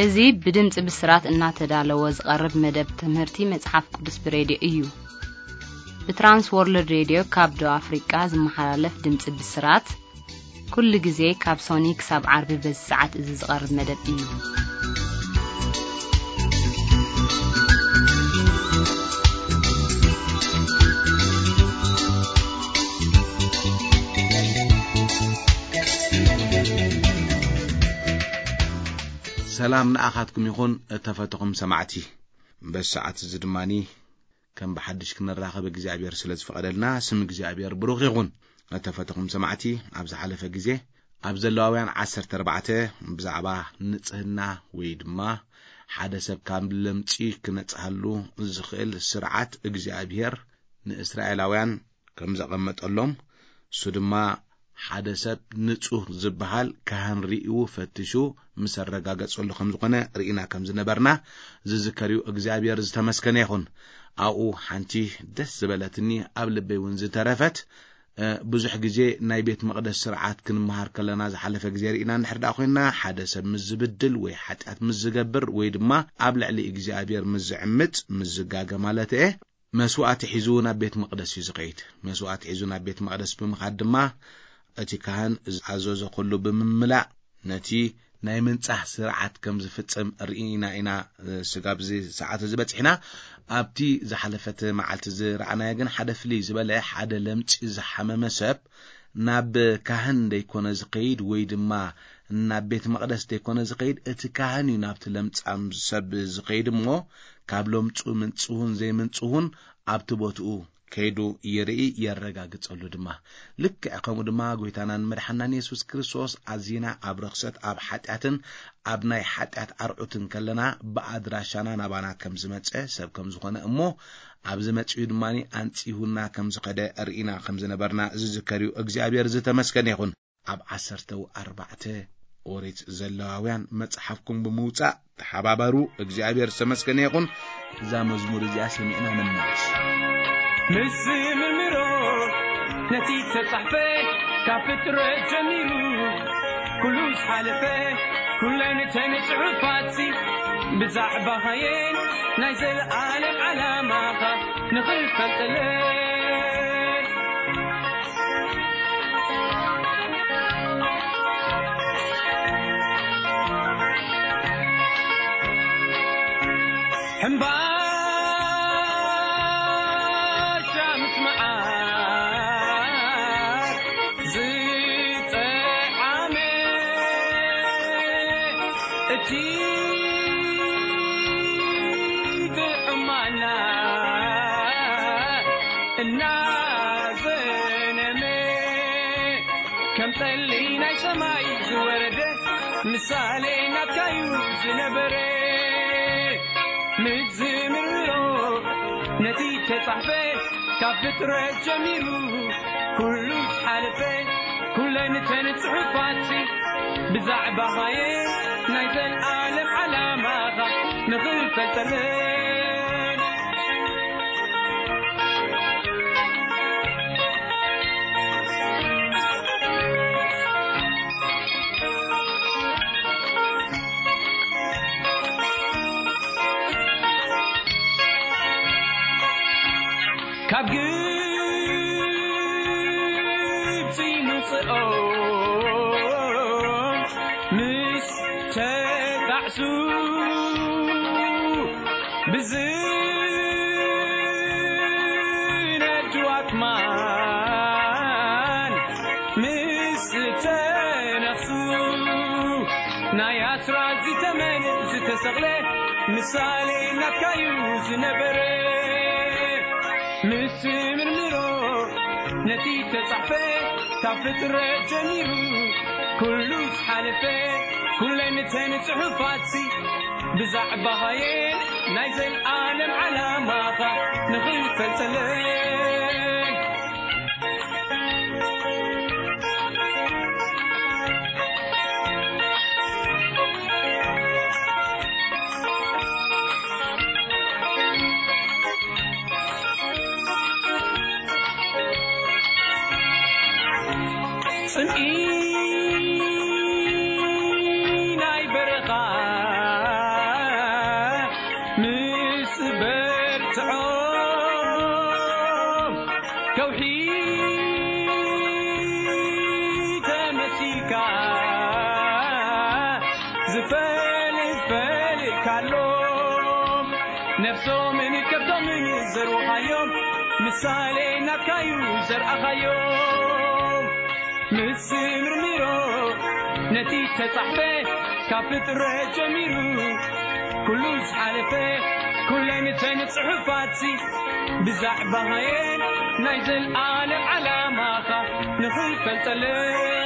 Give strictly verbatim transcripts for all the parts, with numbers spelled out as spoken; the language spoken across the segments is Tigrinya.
أزي بدمت بسرات النات دالوز قرب مدب تمهرتي مصحف قدس براديو إيو بترانس وورلد راديو كابدو أفريقيا زمحلف دمت بسرات كل جزء كاب سونيك ساب عربي بالساعات إزز قرب مدب إيو سلام نأخذكم يكون تفتقم سمعتي بس ساعات زدماني كان بحدش كنا راقب جزابير سلز فقدلنا سم جزابير بروغ يغون تفتقم سمعتي أبز حلفة جزء أبز اللواوين عسر تربعته بزعبا نتهنا ويدما حدث كامل لمتي كنت هلو زخيل سرعة جزابير نإسرائيلاوين كم زقمت اللهم سدما حدث نتوه زبحال كهان رئيو فتشو مسرقاقات صلو خمزقنا رئينا كم زنبرنا زذكريو اقزابير زتمسكن يخون او حانتي دس زبالتني قبل بيون زترفت بزح جزي ناي بيت مقدس سرعات كن مهار كلنا زحلفة جزي رئينا نحرد اخونا حدث مزبدل ويحتات مزقبر ويدما قبل علي اقزابير مزعمت مزقاقا مالته مسوات حيزونا بيت مقدس يزقيت مسوات حيزونا بيت مقدس بمخدمة أتي كان عزوز كله بمملع نتي نايمن صح سرعات كم زفتم رئينا إنا سقاب زي ساعات زبتحنا أبتي زحلفت معلت زرعنا يجن حدا فلي زبالة حدا لمت زحمة مسب ناب كهن ديكون زقيد ويد ما ناب بيت مقدس ديكون زقيد أتي كهن ينابت لمت أم سب زقيد مو قبلهم تقول من تقول زي من تقول أبتبوتو كيدو يرئي يرقاقت أولو دما لك أقامو دما قويتانان مرحنان يسوس كريستوس عزينا أبرخصت أب حتعتن أبناي حتعت أرعوتن كلنا بعد راشانا نبانا كمزمت سب كمزخوانا أمو أبزمت يدماني أنتيهونا كمزقادة أرئينا كمزنبرنا زذكريو أجزابير زتمسكن يخون أب عسرتو أربعته أوريت زلاويان متحفكم بموتا تحبابرو أجزابير زتمسكن يخون زا مزمور زياسي مئنا من ناس مسم المرور نتيجة صحفة كافتر جميرو كلوس حالفة كلنا تنسع فاتسي بزعبة هين نايزل عالم على ماغا نخلف التلين حنبا كم تلينا سماي زورده مثالنا كيوز نبره متزمرو نتيجة صحبه كفتر جميرو كل حالفه كل نتن صحفاتي بزعبة هاي نايزل العالم على ماغا نغلف التلين كابجيب في نصئون مستقعسو بزينة جواكمان مستنخسو نايات رازي تمن زتسغلي مثالي نكايوز نبري مسمر مرو نتيجة صحفة كفتر جميرو كلوس حالفة كل نتن صحفاتي بزعبة هايين نايزل العالم على ماغا نغلف التلين صنعين اي برغان زفالي فالي كالوم نفسه من كبدو من زروح يوم مثالي نكايو زرع يوم مسمر ميرو نتيجة صحبه كفتر جميرو كل حالفه كل نتن صحفاتي بزعبهين نايزل عالم على ماخا نخل فلتلين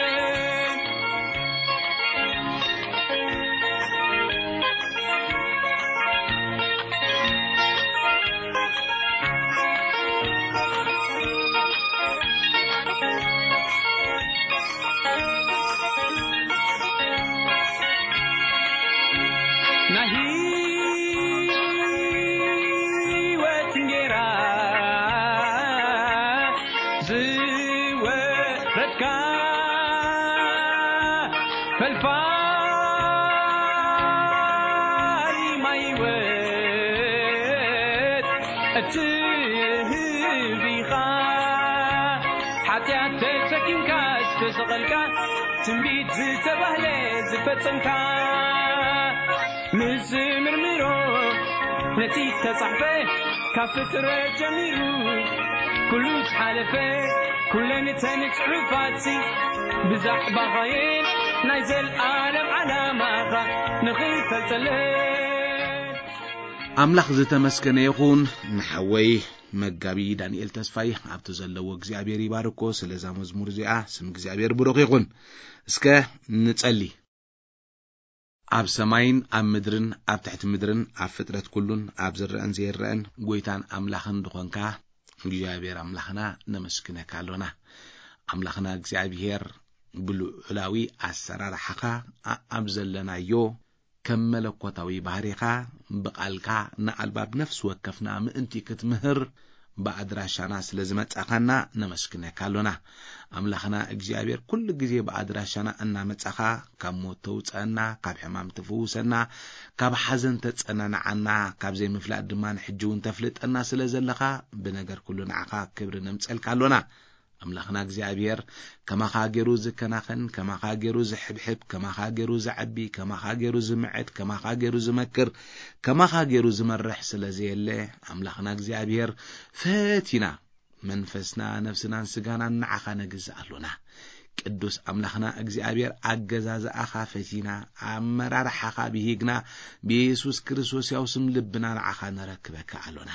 تنبيت زتبهلي زفتنكا مزمر ميرو نتيجة صحبه كفتر جميرو كل حالفه كل نتنك عفاتي بزحبة غير نايزل عالم على ماغا نخيف التلين أملاخ زتمسكن يخون نحوي مجابي دانيال تسفاي عبد زلوا እግዚአብሔር ይባርኮ ስለዛ መዝሙር ዚኣ ስም እግዚአብሔር ብሩክ ይሁን እስከ ንጸሊ ኣብ ሰማይን ኣብ ምድርን ኣብ ትሕቲ ምድርን ኣብ ፍጥረት ኩሉን ኣብ ዝረአን ዘይረአን ጎይታን ኣምላኽን ድኾንካ እግዚአብሔር ኣምላኽና ነመስክነካ ኣለና ኣምላኽና እግዚአብሔር ብሉዕላዊ ኣሰራርሓኻ ኣብ ዘለናዮ ከም መለኮታዊ ባህሪኻ በቃልካ ንኣልባብ ነፍስ ወከፍና ምእንቲ ክትምህር በአድራሻና ስለዝመጻኻና ነመስክነካ ኣለና ኣምላኽና እግዚአብሔር ኩሉ ግዜ በአድራሻና እናመጻኻ ካብ ሞት ተውፀና ካብ ሕማም ተፈውሰና ካብ ሓዘን ተጸናናዓና ካብ ዘይምፍላጥ ድማ ንሕጂውን ተፍልጠና ስለዘለኻ ብነገር ኩሉ ንዓኻ ክብሪ ነምጸልካ ኣለና أملاخنا እግዚአብሔር كما خاجرو زكناخن كما خاجرو زحبحب كما خاجرو زعبي كما خاجرو زمعد كما خاجرو زمكر كما خاجرو زمرح سلازي الله أملاخنا እግዚአብሔር فاتنا منفسنا نفسنا سغانا نعخا نغزالونا ቅዱስ አምላኽና እግዚአብሔር አገዛዝ አኻፈቲና አመራር ሐኻቢሂግና በኢየሱስ ክርስቶስ ያው ስም ልብና ነዓኻ ነረክበካ አሎና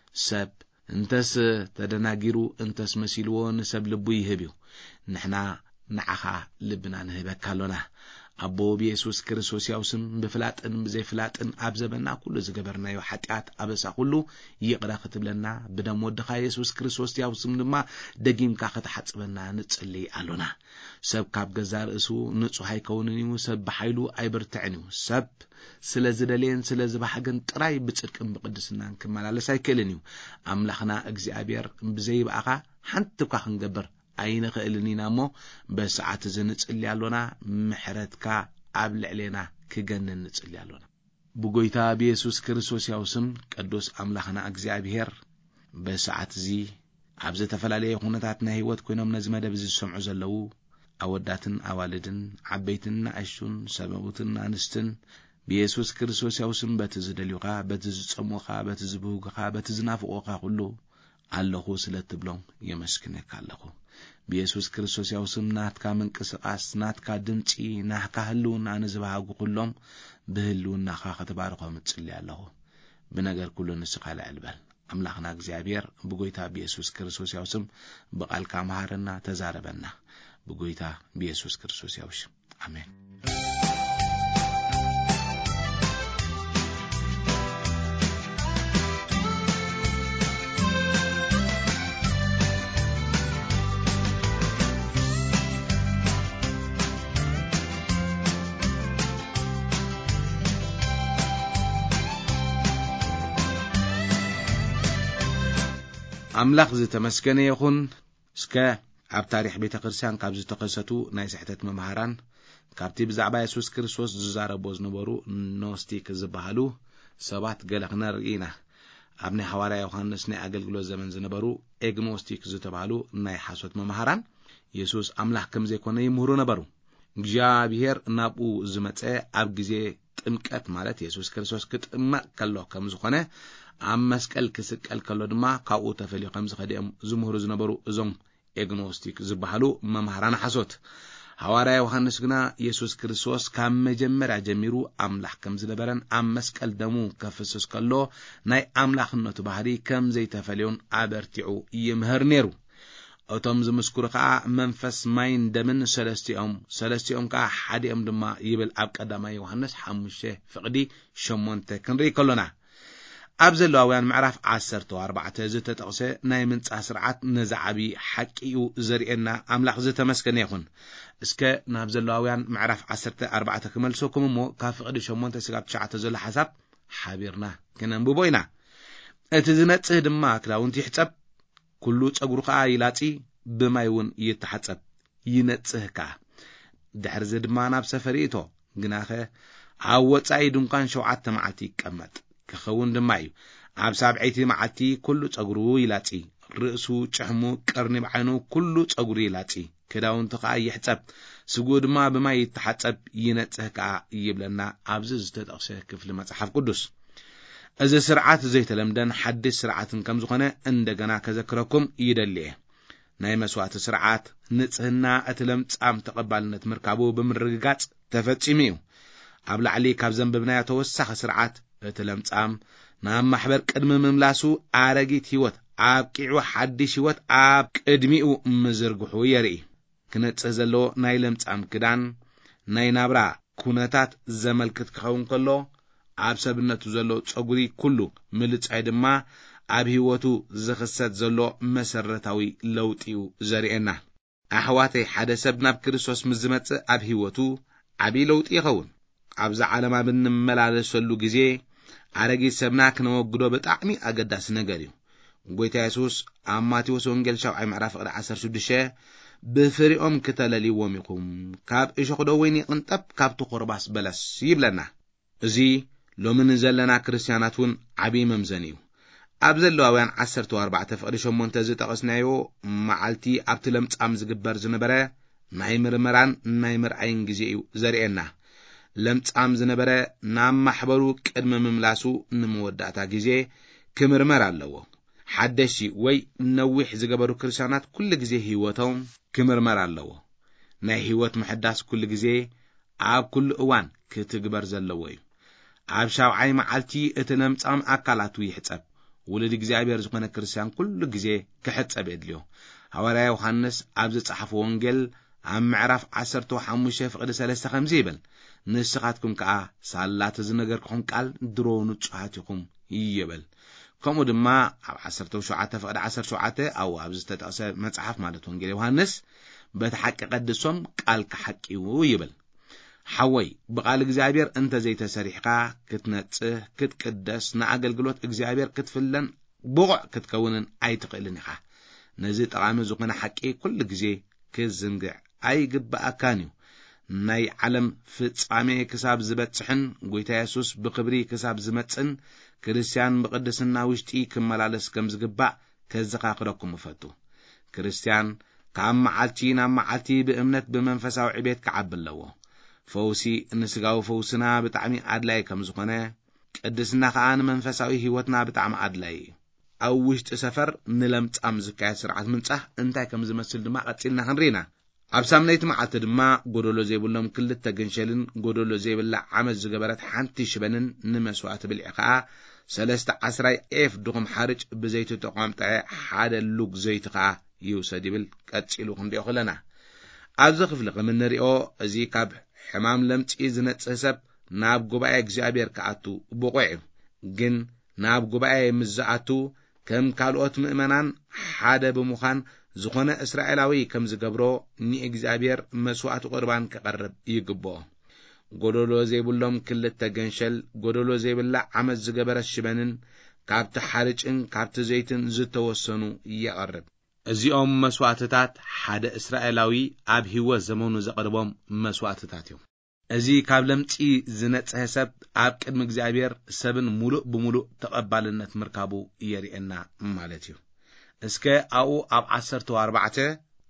ሰብ እንተስ ተደናጊሩ እንተስ መስልዎ ንሰብ ልቡ ይህብዩ ንሕና ነዓኻ ልብና ንህበካ አሎና አቦ በኢየሱስ ክርስቶስ ያው ስም በፍላጥን በዘይፍላጥን አብዘበና ኩሉ ዝገበርናዮ ኃጢአት አበሳ ሁሉ ይቅራ ክትብለና በደም ወድኻ ኢየሱስ ክርስቶስ ያው ስም ድማ ደጊምካ ከተሐጽበና ንጽልይ አሎና ሰብ ካብ ገዛር እሱ ንጹህ አይከውንኒው ሰብ በኃይሉ አይበርትዕኒው ሰብ ስለዝደሌን ስለዝባሐገን ጥራይ ብጽድቅን በቅድስናን ከመላለስ አይከለኒው አምላኽና እግዚአብሔር በዘይባኻ ሓንትካ ክንገበር አይነ ኸልኒናሞ በሰዓት ዝንጽል ያሎና ምሕረትካ ኣብ ልዕሌና ክገነን ንጽል ያሎና ብጎይታ በኢየሱስ ክርስቶስ ያው ስም ቅዱስ አምላኽና እግዚአብሔር በሰዓት ዚ ኣብ ዝተፈላለየ ሁነታትና ህይወት ኮይኖም ነዚ መደብ ዝሰምዑ ዘለው አወዳትን አዋልድን ዓበይትን አሽቱን ሰበቡትን አንስትን በኢየሱስ ክርስቶስ ያው ስም በትዝደልዩኻ በትዝጸሙኻ በትዝብሁኻ በትዝናፍቆኻ ሁሉ አለሁ ስለትብሎም የመስክነካ አለሁ በኢየሱስ ክርስቶስ ያው ስም ናትካ መንቀሳቀስ ናትካ ድምጺ ናትካ ህልውና ንዝባሃጉ ሁሉም በህልውናኻ ከተባረኸው ምጽል ያለሁ በነገር ሁሉ ንስኻላ አልበል አምላኽና እግዚአብሔር በጎይታ በኢየሱስ ክርስቶስ ያው ስም በቃልካ ማህረና ተዛረበና በጎይታ በኢየሱስ ክርስቶስ ያው ስም አሜን አምላኽ ዝተመስገነ ይኹን እስከ ኣብ ታሪኽ ቤተ ክርስቲያን ካብ ዝተከሰቱ ናይ ስሕተት መምሃራን ካብቲ ብዛዕባ ኢየሱስ ክርስቶስ ዝዛረቦ ዝነበሩ ኖስቲክ ዝበሃሉ ሰባት ገለ ክንርኢና ኣብ ናይ ሐዋርያ ዮሐንስ ናይ አገልግሎት ዘመን ዝነበሩ ኤግኖስቲክ ዝተባሃሉ ናይ ሐሰት መምሃራን ኢየሱስ አምላኽ ከም ዘይኮነ ይምሁሩ ነበሩ እግዚአብሔር ናብኡ ዝመጸ ኣብ ግዜ ጥምቀት ማለት ኢየሱስ ክርስቶስ ክጥመቅ ከሎ ከም ዝኾነ ኣብ መስቀል ክስቀል ከሎ ድማ ካብኡ ተፈልዩ ከም ዝኸደም ዝምህሩ ዝነበሩ እዞም ኤግኖስቲክ ዝበሃሉ መምሃራን ሓሶት ሐዋርያ ዮሐንስ ግና ኢየሱስ ክርስቶስ ካብ መጀመርያ ጀሚሩ ኣምላኽ ከም ዝነበረን ኣብ መስቀል ደሙ ከፍስስ ከሎ ናይ ኣምላኽነቱ ባህሪ ከም ዘይተፈልዮን ኣበርቲዑ ይምህር ነይሩ እቶም ዝምስክሩ ከዓ መንፈስ ማይን ደምን ሰለስቲኦም ሰለስቲኦም ከዓ ሓዲኦም ድማ ይብል ኣብ ቀዳማይ ዮሐንስ ሓሙሽተ ፍቅዲ ሸሞንተ ክንርኢ ከሎና ኣብ ዘሌዋውያን ምዕራፍ ዓሰርተ ኣርባዕተ ዝተጠቕሰ ናይ ምንጻህ ስርዓት ነዛዓቢ ሓቂኡ ዘርእየና ኣምላኽ ዝተመስገነ ይኹን እስከ ናብ ዘሌዋውያን ምዕራፍ ዓሰርተ ኣርባዕተ ክመልሰኩም እሞ ካብ ፍቅዲ ሸሞንተ ስጋብ ትሽዓተ ዘሎ ሓሳብ ሓቢርና ክነንብቦ ኢና እቲ ዝነጽህ ድማ ክዳውንቲ ይሕጸብ ኩሉ ጸጉሩ ከዓ ይላጺ ብማይ እውን ይተሓጸብ ይነጽህካ ድሕሪ ዚ ድማ ናብ ሰፈሪ እቶ ግናኸ ኣብ ወጻኢ ድንኳን ሸውዓተ መዓልቲ ይቀመጥ ክኸውን ድማ እዩ ኣብ ሳብዐይቲ መዓልቲ ኩሉ ጸጉሩ ይላጺ ርእሱ ጭሕሙ ቀርኒ ባዕኑ ኩሉ ጸጉሩ ይላጺ ክዳውንቲ ከዓ ይሕጸብ ስጉ ድማ ብማይ ይተሓጸብ ይነጽህካ ይብለና ኣብዚ ዝተጠቕሰ ክፍሊ መጽሓፍ ቅዱስ እዚ ስርዓት ዘይተለምደን ሓድሽ ስርዓትን ከም ዝኾነ እንደገና ከዘክረኩም ይደልየ ናይ መስዋዕቲ ስርዓት ንጽህና እቲ ለምጻም ተቐባልነት ምርካቡ ብምርግጋጽ ተፈጺሙ እዩ ኣብ ላዕሊ ካብ ዘንብብናዮ ተወሳኺ ስርዓት እቲ ለምጻም ናብ ማሕበር ቅድሚ ምምላሱ ኣረጊት ህይወት ኣብ ቂዑ ሓድሽ ህይወት ኣብ ቅድሚኡ ምዝርግሑ የርኢ ክነጽህ ዘለዎ ናይ ለምጻም ክዳን ናይ ናብራ ኩነታት ዘመልክት ክኸውን ከሎ ኣብ ሰብነቱ ዘሎ ጸጉሪ ኩሉ ምልጻይ ድማ ኣብ ህይወቱ ዝኽሰት ዘሎ መሰረታዊ ለውጢኡ ዘርእየና ኣሕዋተይ ሓደ ሰብ ናብ ክርስቶስ ምስ ዝመጽእ ኣብ ህይወቱ ዓብይ ለውጢ ይኸውን ኣብዚ ዓለም ብንመላለሰሉ ግዜ ኣረጊት ሰብና ክነወግዶ ብጣዕሚ ኣገዳሲ ነገር እዩ ጎይታ ኢየሱስ ኣብ ማቴዎስ ወንጌል ሻብዓይ ምዕራፍ ዓሰርተ ሽዱሽተ ብፍሪኦም ክትለልይዎም ኢኹም ካብ እሾኽ ዶ ወይኒ ቅንጠብ ካብቲ ቁርባስ በለስ ይብለና እዚ ሎምን ዘለና ክርስቲያናት እውን ዓብይ መምዘን እዩ ኣብ ዘሌዋውያን ዓሰርተ ኣርባዕተ ፍቅዲ ሸሞንተ ዝጠቐስናዮ መዓልቲ ኣብቲ ለምጻም ዝግበር ዝነበረ ናይ ምርመራን ናይ ምርኣይን ግዜ እዩ ዘርእየና ለምጻም ዝነበረ ናብ ማሕበሩ ቅድሚ ምምላሱ ንምወዳእታ ግዜ ክምርመር ኣለዎ ሓደሺ ወይ ነዊሕ ዝገበሩ ክርስቲያናት ኩሉ ግዜ ህይወቶም ክምርመር ኣለዎ ናይ ህይወት ምሕዳስ ኩሉ ግዜ ኣብ ኩሉ እዋን ክትግበር ዘለዎ እዩ ኣብ ሻብዓይ መዓልቲ እቲ ለምጻም ኣካላቱ ይሕጸብ ወለድ እግዚአብሔር ዝኾነ ክርስቲያን ኩሉ ግዜ ክሕጸብ የድልዮ ሐዋርያ ዮሐንስ ኣብ ዝጻሕፈ ወንጌል ኣብ ምዕራፍ ዓሰርተ ሓሙሽተ ፍቅዲ ሰለስተ ከምዚ ይብል ንስኻትኩም ከዓ ሳላት ዝነገርኩም ቃል ድሮ ንጹሓት ኢኹም ይብል ከምኡ ድማ ኣብ ዓሰርተ ሸውዓተ ፍቅዲ ዓሰርተ ሸውዓተ ኣብ ኣብ ዝተጠቕሰ መጽሓፍ ማለት ወንጌል ዮሐንስ በቲ ሓቂ ቀድሶም ቃል ከሐቂው ይብል حوي بقال እግዚአብሔር እንተ ዘይተሰሪሕካ ክትነጽህ ክትቅደስ ንኣገልግሎት እግዚአብሔር ክትፍለን ብቑዕ ክትከውንን ኣይትኽእልን ኢኻ ነዚ ጠቃሚ ዝኾነ ሓቂ ኩሉ ግዜ ክዝንግዕ ኣይግባእካን እዩ ናይ ዓለም ፍጻሜ ክሳብ ዝበጽሕን ጎይታ ኢየሱስ ብክብሪ ክሳብ ዝመጽን ክርስቲያን ብቅድስና ውሽጢ ክመላለስ ከም ዝግባእ ከዘኻኽረኩም ፈቱ ክርስቲያን ካብ መዓልቲ ናብ መዓልቲ ብእምነት ብመንፈሳዊ ዕቤት ክዓቢ ኣለዎ ፈውሲ ንስጋዊ ፈውስና ብጣዕሚ ኣድላይ ከም ዝኾነ ቅድስና ከዓ ንመንፈሳዊ ህይወትና ብጣዕሚ ኣድላይ ኣብ ውሽጢ ሰፈር ንለምጻም ዝካየድ ስርዓት ምንጻህ እንታይ ከም ዝመስል ድማ ቀፂልና ክንሪና ኣብ ሳምናይቲ መዓልቲ ድማ ጎደሎ ዘይብሎም ክልተ ገንሸልን ጎደሎ ዘይብላ ዓመት ዝገበረት ሓንቲ ሽበንን ንመስዋዕቲ ብልዒ ከዓ ሰለስተ ዓስራይ ኤፍ ድኹም ሓርጭ ብዘይቲ ተቋምጠ ሓደ ሉግ ዘይቲ ከዓ ይውሰድ ይብል ቀፂሉ ክንሪኦ ከለና ኣብዚ ክፍሊ ከም እንሪኦ እዚ ካብ ሕማም ለምጺ ዝነጽህ ሰብ ናብ ጉባኤ እግዚአብሔር ከኣቱ ብቑዕ ግን ናብ ጉባኤ ምዝኣቱ ከም ካልኦት ምእመናን ሓደ ብምዃን ዝኾነ እስራኤላዊ ከም ዝገብሮ ንእግዚአብሔር መስዋዕት ቁርባን ከቀርብ ይግብኦ ጎደሎ ዘይብሎም ክልተ ገንሸል ጎደሎ ዘይብላ ዓመት ዝገበረ ሽበንን ካብቲ ሓርጭን ካብቲ ዘይትን ዝተወሰኑ ይቀርብ እዚኦም መስዋዕትታት ሓደ እስራኤላዊ ኣብ ህይወት ዘመኑ ዘቀርቦም መስዋዕትታት እዮም እዚ ካብ ለምጺ ዝነጽህ ሰብ ኣብ ቅድሚ እግዚአብሔር ሰብን ሙሉእ ብሙሉእ ተቀባልነት ምርካቡ የርእየና ማለት እዩ እስከ ኣኡ ኣብ ዓሰርተ ኣርባዕተ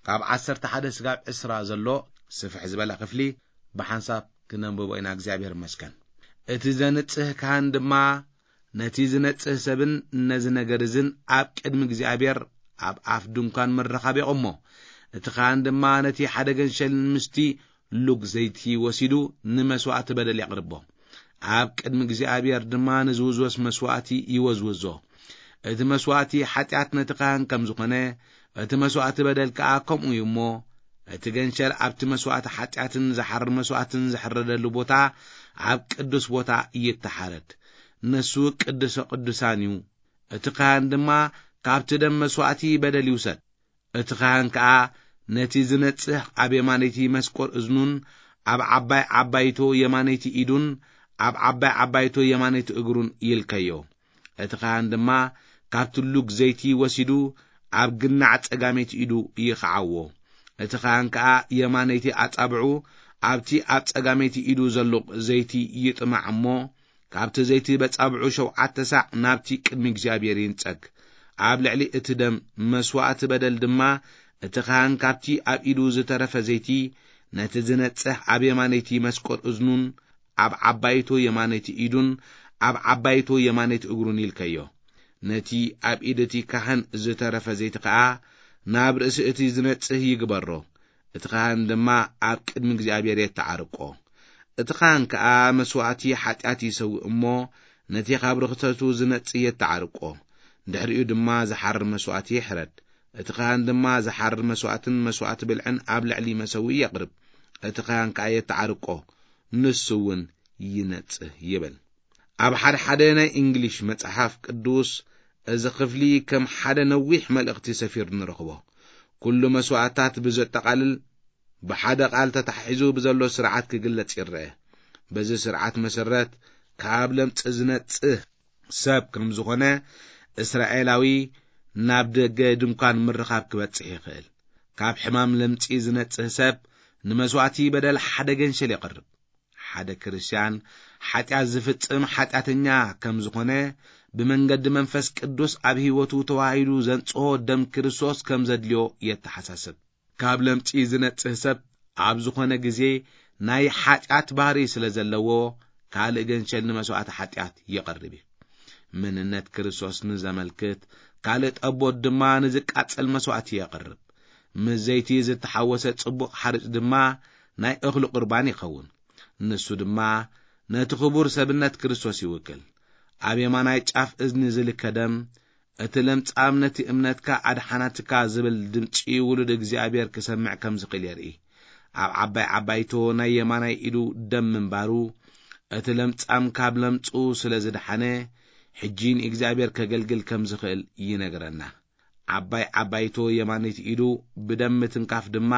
ካብ ዓሰርተ ሓደ ስጋብ ዕስራ ዘሎ ስፍሕ ዝበለ ክፍሊ ብሓንሳብ ክነንብቦ ኢና እግዚአብሔር ይመስገን። እቲ ዘንጽህ ካህን ድማ ነቲ ዝነጽህ ሰብን ነዚ ነገርዝን ኣብ ቅድሚ እግዚአብሔር ኣብ ኣፍ ድንኳን መራኸብ ይቆሞ። እቲ ካህን ድማ ነቲ ሓደ ገንሸል ምስቲ ሉግ ዘይቲ ወሲዱ ንመስዋዕቲ በደል ያቅርቦ። ኣብ ቅድሚ እግዚአብሔር ድማ ንዝውዝወስ መስዋዕቲ ይወዝውዞ። እቲ መስዋዕቲ ኃጢአት ነቲ ካህን ከም ዝኾነ እቲ መስዋዕቲ በደል ከዓ ከምኡ እዩ እሞ እቲ ገንሸል ኣብቲ መስዋዕቲ ኃጢአትን ዝሓርር መስዋዕትን ዝሕረደሉ ቦታ ኣብ ቅዱስ ቦታ ይተሓረድ። ነሱ ቅዱስ ቅዱሳን እዩ። እቲ ካህን ድማ ካብቲ ደም መስዋዕቲ በደል ይውሰድ። እቲ ካህን ከዓ ነቲ ዝነጽህ ኣብ የማነይቲ መስቆር እዝኑን ኣብ ዓባይ ዓባይቶ የማነይቲ ኢዱን ኣብ ዓባይ ዓባይቶ የማነይቲ እግሩን ይልከዮ። እቲ ካህን ድማ ካብቲ ሉግ ዘይቲ ወሲዱ ኣብ ግናዕ ጸጋሜት ኢዱ ይኸዓዎ። እቲ ካህን ከዓ የማነይቲ ኣጻብዑ ኣብቲ ኣብ ጸጋሜት ኢዱ ዘሎ ዘይቲ ይጥማዕ እሞ ካብቲ ዘይቲ በጻብዑ ሸውዓተ ሳዕ ናብቲ ቅድሚ እግዚአብሔር ይንጸግ። ኣብ ልዕሊ እቲ ደም መስዋዕቲ በደል ድማ እቲ ካህን ካብቲ ኣብ ኢዱ ዝተረፈ ዘይቲ ነቲ ዝነጽህ ኣብ የማነይቲ መስቆር እዝኑን ኣብ ዓባይቶ የማነይቲ ኢዱን ኣብ ዓባይቶ የማነይቲ እግሩን ይልከዮ። ነቲ ኣብ ኢድቲ ካህን ዝተረፈ ዘይቲ ከዓ ናብ ርእሲ እቲ ዝነጽህ ይግበሮ። እቲ ካህን ድማ ኣብ ቅድሚ እግዚአብሔር የተዓርቆ። እቲ ካህን ከዓ መስዋዕቲ ኃጢአት ይሰውእ እሞ ነቲ ካብ ርኽተቱ ዝነጽህ የተዓርቆ። ድሕሪኡ ድማ ዝሓርር መስዋዕቲ ይሕረድ። እቲ ካህን ድማ ዝሓርር መስዋዕትን መስዋዕቲ ብልዕን ኣብ ልዕሊ መሰዊ የቅርብ። እቲ ካህን ከዓ የተዓርቆ ንሱውን ይነጽህ ይብል። ኣብ ሓደ ሓደ ናይ እንግሊሽ መጽሓፍ ቅዱስ እዚ ክፍሊ ከም ሓደ ነዊሕ መልእኽቲ ሰፊር ንረኽቦ። ኩሉ መስዋዕታት ብዘጠቃልል ብሓደ ቃል ተታሒዙ ብዘሎ ስርዓት ክግለጽ ይርአ። በዚ ስርዓት መሰረት ካብ ለምጽ ዝነጽህ ሰብ ከም ዝኾነ እስራኤላዊ ናብ ደገ ድንኳን ምርኻብ ክበጽሕ ይኽእል። ካብ ሕማም ለምጺ ዝነጽህ ሰብ ንመስዋዕቲ በደል ሓደ ገንሸል ይቐርብ። ሓደ ክርስቲያን ኃጢአት ዝፍጽም ኃጢአተኛ ከም ዝኾነ ብመንገዲ መንፈስ ቅዱስ ኣብ ሕይወቱ ተዋሂዱ ዘንጽሖ ደም ክርስቶስ ከም ዘድልዮ የተሓሳስብ። ካብ ለምጺ ዝነጽህ ሰብ ኣብ ዝኾነ ጊዜ ናይ ኃጢአት ባህሪ ስለ ዘለዎ ካልእ ገንሸል ንመስዋዕቲ ኃጢአት ይቐርብ። ምንነት ክርስቶስ ንዘመልክት ካልእ ጠቦት ድማ ንዝቃጸል መስዋዕቲ ይቐርብ። ምስ ዘይቲ ዝተሓወሰ ጽቡቕ ሓርጭ ድማ ናይ እኽሊ ቁርባን ይኸውን። ንሱ ድማ ነቲ ክቡር ሰብነት ክርስቶስ ይውክል። ኣብ የማናይ ጫፍ እዝኒ ዝልከ ደም እቲ ለምጻም ነቲ እምነትካ ኣድሓናትካ ዝብል ድምፂ ውሉድ እግዚአብሔር ክሰምዕ ከም ዝኽእል የርኢ። ኣብ ዓባይ ዓባይቶ ናይ የማናይ ኢዱ ደም ምንባሩ እቲ ለምጻም ካብ ለምጹ ስለ ዝድሓነ ሕጂን እግዚአብሔር ከገልግል ከም ዝኽእል ይነግረና። ዓባይ ዓባይቶ የማነይቲ ኢዱ ብደም ምትንካፍ ድማ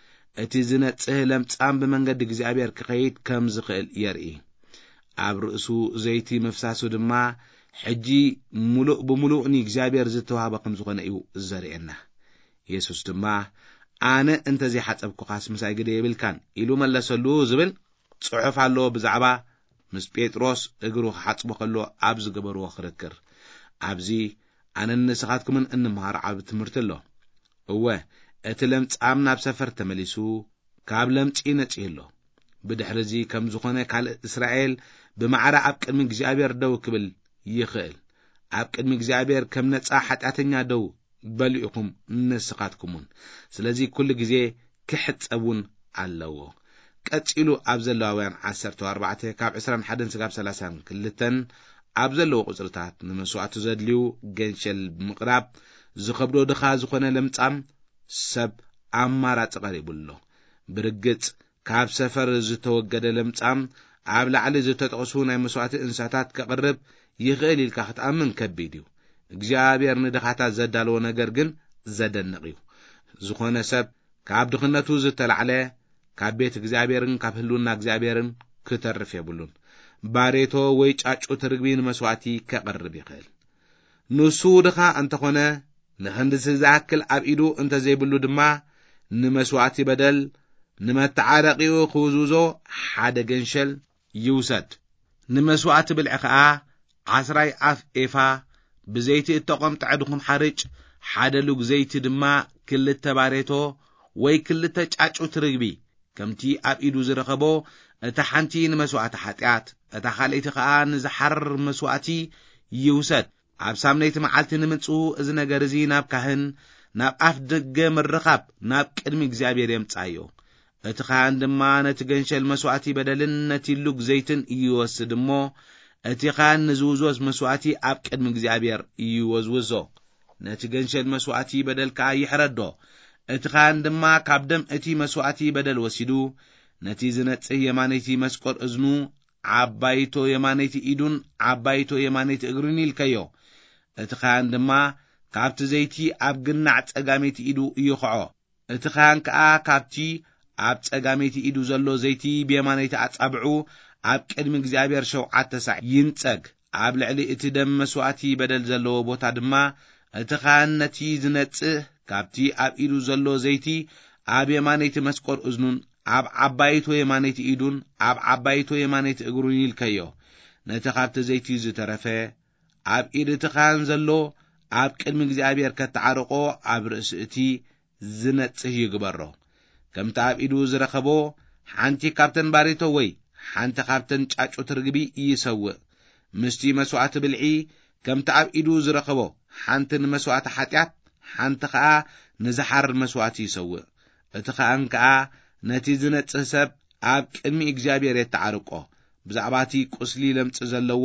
እቲ ዝነጽህ ለምጻም ብመንገዲ እግዚአብሔር ክኸይድ ከም ዝኽእል የርኢ። ኣብ ርእሱ ዘይቲ ምፍሳሱ ድማ ሕጂ ሙሉእ ብሙሉእ ንእግዚአብሔር ዝተዋህበ ከም ዝኾነ እዩ ዘርእየና። ኢየሱስ ድማ ኣነ እንተዘይሓጸብኩኻስ ምሳይ ግደ ይብልካን ኢሉ መለሰሉ ዝብል ጽሑፍ ኣሎ ብዛዕባ ምስ ጴጥሮስ እግሩ ክሓጽቦ ከሎ ኣብ ዝገበርዎ ክርክር። ኣብዚ ኣነ ንስኻትኩምን እንምሃር ዓብ ትምህርቲ ኣሎ። እወ እቲ ለምጻም ናብ ሰፈር ተመሊሱ ካብ ለምጺ ነጺህ ኣሎ። ብድሕሪዚ ከም ዝኾነ ካልእ እስራኤል ብማዕረ ኣብ ቅድሚ እግዚአብሔር ደው ክብል ይኽእል። ኣብ ቅድሚ እግዚአብሔር ከም ነጻ ኃጢአተኛ ደው በሊኡኹም ንስኻትኩምን። ስለዚ ኩሉ ጊዜ ክሕጸቡን ኣለዎ። ቀጺሉ ኣብ ዘሌዋውያን ዓሰርተ ኣርባዕተ ካብ ዕስራን ሓደን ስጋብ ሰላሳን ክልተን ኣብ ዘለዎ ቁጽርታት ንመስዋዕቱ ዘድልዩ ገንሸል ብምቕራብ ዝኸብዶ ድኻ ዝኾነ ለምጻም ሰብ ኣማራጺ ቀሪቡሎ። ብርግጽ ካብ ሰፈር ዝተወገደ ለምጻም ኣብ ላዕሊ ዝተጠቕሱ ናይ መስዋዕቲ እንስሳታት ከቕርብ ይኽእል ኢልካ ክትኣምን ከቢድ እዩ። እግዚአብሔር ንድኻታት ዘዳለዎ ነገር ግን ዘደንቕ እዩ። ዝኾነ ሰብ ካብ ድኽነቱ ዝተላዕለ ካብ ቤት እግዚአብሔርን ካብ ህልውና እግዚአብሔርን ክተርፍ የብሉን። ባሬቶ ወይ ጫጩት ርግቢ ንመስዋዕቲ ከቕርብ ይኽእል። ንሱ ድኻ እንተኾነ ንኽንድስ ዝኣክል ኣብ ኢዱ እንተዘይብሉ ድማ ንመስዋዕቲ በደል ንመተዓረቂኡ ክውዝውዞ ሓደ ገንሸል ይውሰድ። ንመስዋዕቲ ብልዒ ከዓ ዓስራይ ኣፍ ኤፋ ብዘይቲ እተቖምጠዐ ድኹም ሓርጭ፣ ሓደ ሉግ ዘይቲ ድማ ክልተ ባሬቶ ወይ ክልተ ጫጩት ርግቢ ከምቲ ኣብ ኢዱ ዝረኸቦ እታ ሓንቲ ንመስዋዕቲ ሓጢአት እታ ካልአይቲ ከዓ ንዝሓርር መስዋዕቲ ይውሰድ ኣብ ሳምነይቲ መዓልቲ ንምጽኡ እዚ ነገር እዚ ናብ ካህን ናብ ኣፍ ደገ ምርኻብ ናብ ቅድሚ እግዚአብሔር የምጻዮ እቲ ካህን ድማ ነቲ ገንሸል መስዋዕቲ በደልን ነቲ ሉግ ዘይትን ይወስድ እሞ እቲ ካህን ንዝውዝወዝ መስዋዕቲ ኣብ ቅድሚ እግዚአብሔር ይወዝውዞ ነቲ ገንሸል መስዋዕቲ በደል ከዓ ይሕረዶ እቲ ካህን ድማ ካብ ደም እቲ መስዋዕቲ በደል ወሲዱ ነቲ ዝነጽህ የማነይቲ መስቆር እዝኑ ዓባይቶ የማነይቲ ኢዱን ዓባይቶ የማነይቲ እግሩን ይልከዮ እቲ ካህን ድማ ካብቲ ዘይቲ ኣብ ግናዕ ጸጋመይቲ ኢዱ ይኸዖ እቲ ካህን ከዓ ካብቲ ኣብ ጸጋመይቲ ኢዱ ዘሎ ዘይቲ ብየማነይቲ ኣጻብዑ ኣብ ቅድሚ እግዚአብሔር ሸውዓተ ሰዕ ይንጸግ ኣብ ልዕሊ እቲ ደም መስዋዕቲ በደል ዘለዎ ቦታ ድማ እቲ ካህን ነቲ ዝነጽህ ካብቲ ኣብ ኢዱ ዘሎ ዘይቲ ኣብ የማነይቲ መስቆር እዝኑን ኣብ ዓባይቶ የማነይቲ ኢዱን ኣብ ዓባይቶ የማነይቲ እግሩን ይልከዮ ነቲ ካብቲ ዘይቲ ዝተረፈ ኣብ ኢድ እቲ ካህን ዘሎ ኣብ ቅድሚ እግዚአብሔር ከተዓርቆ ኣብ ርእሲ እቲ ዝነጽህ ይግበሮ ከምቲ ኣብ ኢዱ ዝረኸቦ ሓንቲ ካብተን ባሪቶ ወይ ሓንቲ ካብተን ጫጩት ርግቢ ይሰውእ ምስቲ መስዋዕቲ ብልዒ ከምቲ ኣብ ኢዱ ዝረኸቦ ሓንቲ ንመስዋዕቲ ሓጢአት ሓንቲ ከዓ ንዝሓርር መስዋዕቲ ይሰውእ እቲ ካህን ከዓ ነቲ ዝነጽህ ሰብ ኣብ ቅድሚ እግዚአብሔር የተዓርቆ ብዛዕባቲ ቁስሊ ለምጽ ዘለዎ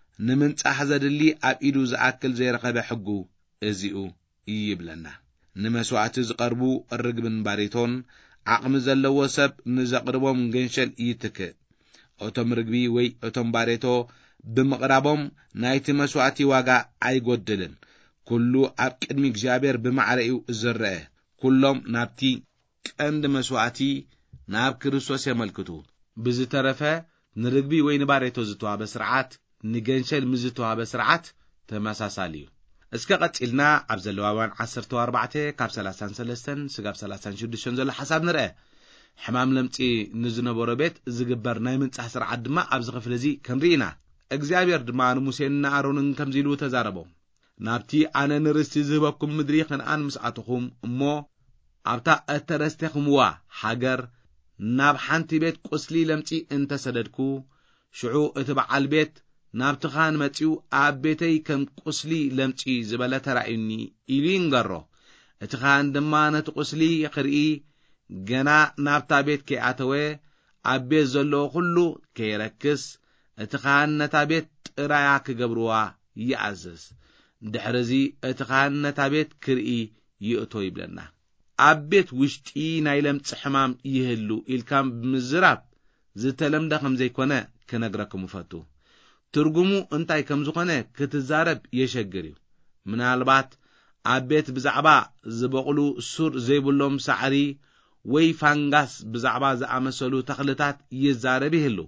ንምንጻሕ ዘድሊ ኣብ ኢዱ ዝኣክል ዘይረኸበ ሕጉ እዚኡ ይብለና ንመስዋዕቲ ዝቐርቡ ርግብን ባሪቶን ዓቕሚ ዘለዎ ሰብ ንዘቕርቦም ገንሸል ይትክእ እቶም ርግቢ ወይ እቶም ባሬቶ ብምቕራቦም ናይቲ መስዋዕቲ ዋጋ ኣይጎድልን ኩሉ ኣብ ቅድሚ እግዚአብሔር ብማዕረኡ ዝርአ ኩሎም ናብቲ ቀንዲ መስዋዕቲ ናብ ክርስቶስ የመልክቱ ብዝተረፈ ንርግቢ ወይ ንባሬቶ ዝተዋበ ስርዓት ንገንሸል ምዝተዋበ ስርዓት ተመሳሳሊ እዩ እስከ ቀጺልና ኣብ ዘለዋውያን ዓሰርተ ኣርባዕተ ካብ ሰላሳ ወሰለስተ ስጋብ ሰላሳ ሽዱሽተ ዘሎ ሓሳብ ንርአ ሕማም ለምጺ ንዝነበሮ ቤት ዝግበር ናይ ምንጻሕ ስርዓት ድማ ኣብ ዝኽፍል እዚ ክንርኢና እግዚአብሔር ድማ ንሙሴን ንኣሮንን ከምዚሉ ተዛረቦም ናብቲ ኣነ ንርስቲ ዝህበኩም ምድሪ ከነኣን ምስኣትኹም እሞ ኣብታ እተረስተኽምዋ ሃገር ናብ ሓንቲ ቤት ቁስሊ ለምጺ እንተሰደድኩ ሽዑ እቲ በዓል ቤት ናብቲ ካህን መጺኡ ኣብ ቤተይ ከም ቁስሊ ለምጺ ዝበለ ተራእዩኒ ኢሉ ይንገሮ እቲ ካህን ድማ ነቲ ቁስሊ ክርኢ ገና ናብታ ቤት ከይኣተወ ኣብ ቤት ዘለዎ ኩሉ ከይረክስ እቲ ካህን ነታ ቤት ጥራያ ክገብርዋ ይኣዘዝ ድሕረዚ እቲ ካህን ነታ ቤት ክርኢ ይእቶ ይብለና ኣብ ቤት ውሽጢ ናይ ለምጽ ሕማም ይህሉ ኢልካም ብምዝራብ ዝተለምደ ከም ዘይኮነ ክነግረኩም ፈቱ ትርጉሙ እንታይ ከም ዝኾነ ክትዛረብ የሸግር እዩ ምናልባት ኣብ ቤት ብዛዕባ ዝበቕሉ ሱር ዘይብሎም ሳዕሪ ወይ ፋንጋስ ብዛዕባ ዝኣመሰሉ ተኽልታት ይዛረብ ይህሉ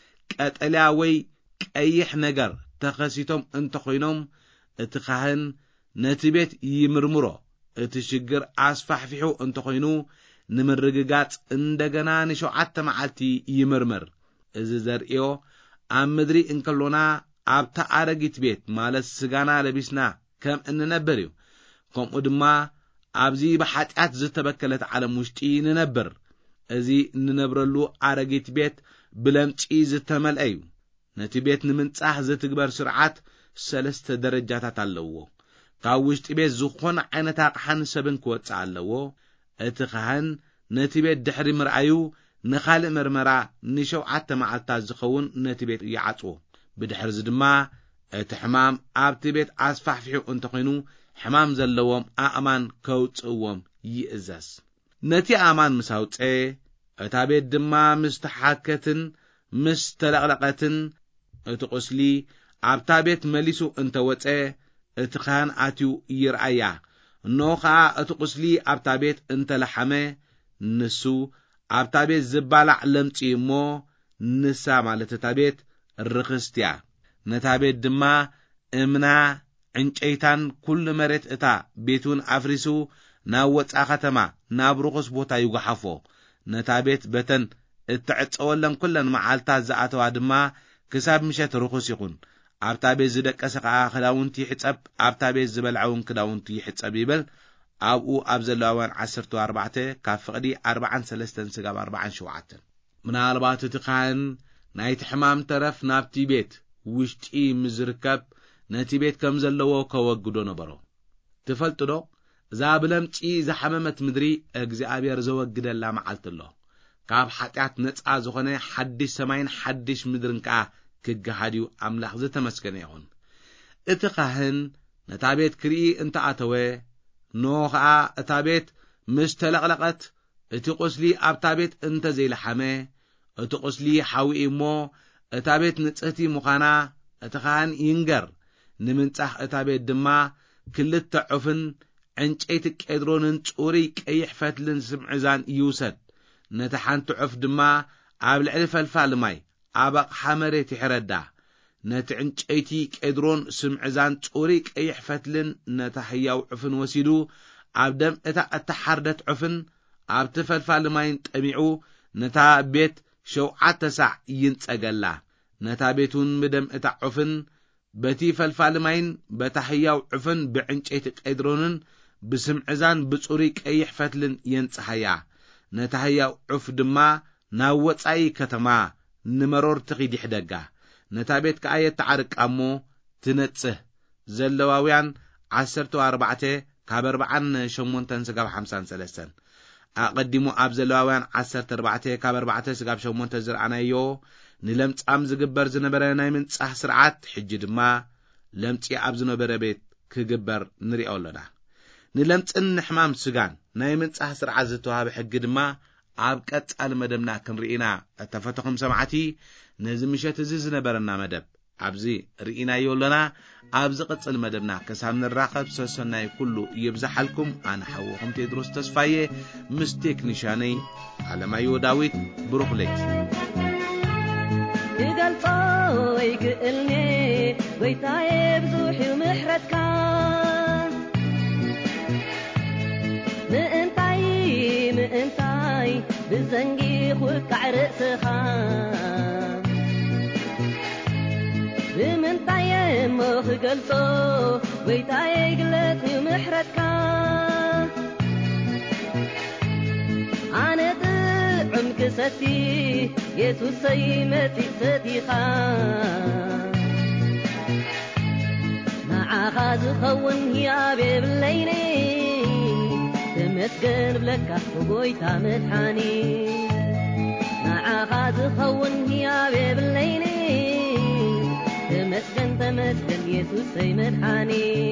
ቀጠልያ ወይ ቀይሕ ነገር ተኸሲቶም እንተኾይኖም እቲ ካህን ነቲ ቤት ይምርምሮ እቲ ሽግር ኣስፋሕፊሑ እንተኾይኑ ንምርግጋጽ እንደገና ንሸውዓተ መዓልቲ ይምርምር እዚ ዘርእዮ ኣብ ምድሪ እንከሎና ኣብታ ኣረጊት ቤት ማለት ስጋና ለቢስና ከም እንነብር እዩ ከምኡ ድማ ኣብዚ ብሓጢአት ዝተበከለት ዓለም ውሽጢ ንነብር እዚ ንነብረሉ ኣረጊት ቤት ብለምጺ ዝተመልአ እዩ ነቲ ቤት ንምንጻሕ ዝትግበር ስርዓት ሰለስተ ደረጃታት ኣለዎ ካብ ውሽጢ ቤት ዝኾነ ዓይነት ኣቕሓን ሰብን ክወጽእ ኣለዎ እቲ ካህን ነቲ ቤት ድሕሪ ምርኣዩ ንኻልእ መርመራ ንሸውዓተ መዓልታት ዝኸውን ነቲ ቤት ይዓጽዎ ብድሕሪ ድማ እቲ ሕማም ኣብቲ ቤት ኣስፋሕፊሑ እንተኾይኑ ሕማም ዘለዎም ኣእማን ከውጽእዎም ይእዘዝ ነቲ ኣእማን ምስ ኣውጽአ እታ ቤት ድማ ምስ ተሓከትን ምስ ተለቕለቐትን እቲ ቁስሊ ኣብታ ቤት መሊሱ እንተወጸ እቲ ካህን ኣትዩ ይርአያ እነሆ ከዓ እቲ ቁስሊ ኣብታ ቤት እንተለሓመ ንሱ ኣብታ ቤት ዝባላዕ ለምጺ እሞ ንሳ ማለት እታ ቤት ርክስት እያ ነታ ቤት ድማ እምና ዕንጨይታን ኩሉ መሬት እታ ቤቱን ኣፍሪሱ ናብ ወጻእ ከተማ ናብ ርኩስ ቦታ ይጓሓፎ ነታ ቤት በተን እትዕጸወለን ኩለን መዓልታት ዝኣተዋ ድማ ክሳብ ምሸት ርኩስ ይኹን ኣብታ ቤት ዝደቀሰ ከዓ ክዳውንቲ ይሕጸብ ኣብታ ቤት ዝበልዐውን ክዳውንቲ ይሕጸብ ይብል ኣብኡ ኣብ ዘለዋን ዓሰርተ ኣርባዕተ ካብ ፍቕዲ ኣርባዓን ሰለስተን ስጋብ ኣርባዓን ሸውዓተን ምናልባት እቲ ካህን ናይቲ ሕማም ተረፍ ናብቲ ቤት ውሽጢ ምዝርከብ ነቲ ቤት ከም ዘለዎ ከወግዶ ነበሮ። ትፈልጡ ዶ እዛ ብለምጪ ዝሓመመት ምድሪ እግዚአብሔር ዘወግደላ መዓልቲ ኣሎ። ካብ ኃጢአት ነፃ ዝኾነ ሓድሽ ሰማይን ሓድሽ ምድርን ከዓ ክገሃድዩ ኣምላኽ ዝተመስገነ ይኹን። እቲ ካህን ነታ ቤት ክርኢ እንተኣተወ ኖ ከዓ እታ ቤት ምስ ተለቕለቐት እቲ ቁስሊ ኣብታ ቤት እንተ ዘይለሓመ እቲ ቁስሊ ሓዊኡ እሞ እታ ቤት ንጽህቲ ምዃና እቲ ካህን ይንገር። ንምንጻሕ እታ ቤት ድማ ክልተ ዑፍን ዕንጨይቲ ቄድሮንን ጹሪ ቀይሕ ፈትልን ስምዕዛን ይውሰድ። ነቲ ሓንቲ ዑፍ ድማ ኣብ ልዕሊ ፈልፋል ማይ ኣብ ኣቕሓ መሬት ይሕረዳ። ነቲ ዕንጨይቲ ቄድሮን ስምዕዛን ጹሪ ቀይሕ ፈትልን ነታ ሕያው ዑፍን ወሲዱ ኣብ ደም እታ እተሓርደት ዑፍን ኣብቲ ፈልፋል ማይን ጠሚዑ ነታ ቤት ሸውዓተ ሳዕ ይንጸገላ። ነታ ቤቱን ብደም እታ ዑፍን በቲ ፈልፋል ማይን በታ ሕያው ዑፍን ብዕንጨይቲ ቄድሮንን ብስምዕዛን ብጹሪ ቀይሕ ፈትልን የንጽሐያ። ነታ ሕያው ዑፍ ድማ ናብ ወጻኢ ከተማ ንመሮር ትኺድ ይሕደጋ። ነታ ቤት ከዓ የተዓርቃሞ ትነጽህ። ዘለዋውያን ዓሰርተ ኣርባዕተ ካብ ኣርባዓን ሸሞንተን ስጋብ ሓምሳን ሰለስተን ኣቐዲሙ ኣብ ዘለዋውያን ዓሰርተ ኣርባዕተ ካብ ኣርባዕተ ስጋብ ሸሞንተ ዝረአናዮ ንለምጻም ዝግበር ዝነበረ ናይ ምንጻሕ ስርዓት ሕጂ ድማ ለምጺ ኣብ ዝነበረ ቤት ክግበር ንሪኦ ኣለና። ንለምጽን ሕማም ስጋን ናይ ምንጻሕ ስርዓት ዝተዋሃበ ሕጊ ድማ ኣብ ቀጻሊ መደብና ክንርኢና ተፈተኹም ሰማዕቲ። ነዚ ምሸት እዚ ዝነበረና መደብ ኣብዚ ርኢናዮ ኣለና። ኣብ ዝቕጽል መደብና ክሳብ ንራኸብ ሰሰናይ ኩሉ ይብዛሓልኩም። ኣነ ሓወኹም ቴድሮስ ተስፋዬ ምስ ቴክኒሻነይ ኣለማዮ ዳዊት ብሩኽ ለይቲ ይገልጾ ይክእልኒ ጎይታዬ ብዙሕ ምሕረትካ ምእንታይ ምእንታይ ብዘንጊ ኽውቃዕ ርእስኻ ብምንታይ እሞ ክገልጾ ጎይታዬ ግለጽ ምሕረትካ ኣነ ጥዑም ክሰቲ የሱሰይ መጺእ ሰቲኻ ንዓኻ ዝኸውን ህያብ የብለይኒ ተመስገን ብለካ ጎይታ መድሓኒ ንዓኻ ዝኸውን ህያብ የብለይኒ ተመስገን ተመስገን የሱሰይ መድሓኒ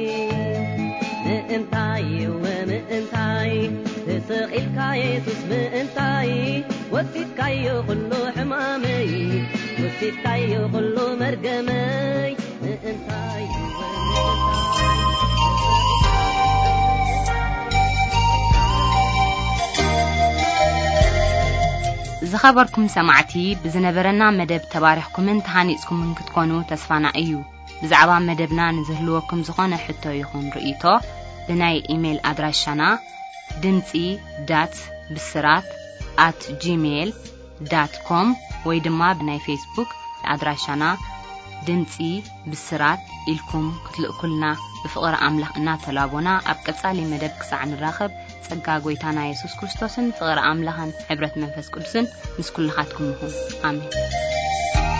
ምእንታይ ወምእንታይ ተሰኺልካ የሱስ ምእንታይ ወሲድካዮ ኩሉ ሕማመይ ወሲድካዮ ኩሉ መርገመይ ምእንታይ ወምእንታይ ዝኸበርኩም ሰማዕቲ ብዝነበረና መደብ ተባሪኽኩምን ተሃኒጽኩምን ክትኮኑ ተስፋና እዩ። ብዛዕባ መደብና ንዝህልወኩም ዝኾነ ሕቶ ይኹን ርእይቶ ብናይ ኢሜል ኣድራሻና ድምፂ ዳት ብስራት ኣት ጂሜል ዳት ኮም ወይ ድማ ብናይ ፌስቡክ ኣድራሻና ድምፂ ብስራት ኢልኩም ክትልእኩልና ብፍቕሪ ኣምላኽ እናተላቦና ኣብ ቀጻሊ መደብ ክሳዕ ንራኸብ ጸጋ ጎይታና ኢየሱስ ክርስቶስን ፍቕሪ ኣምላኽን ሕብረት መንፈስ ቅዱስን ምስ ኩልኻትኩም ይኹን። ኣሜን።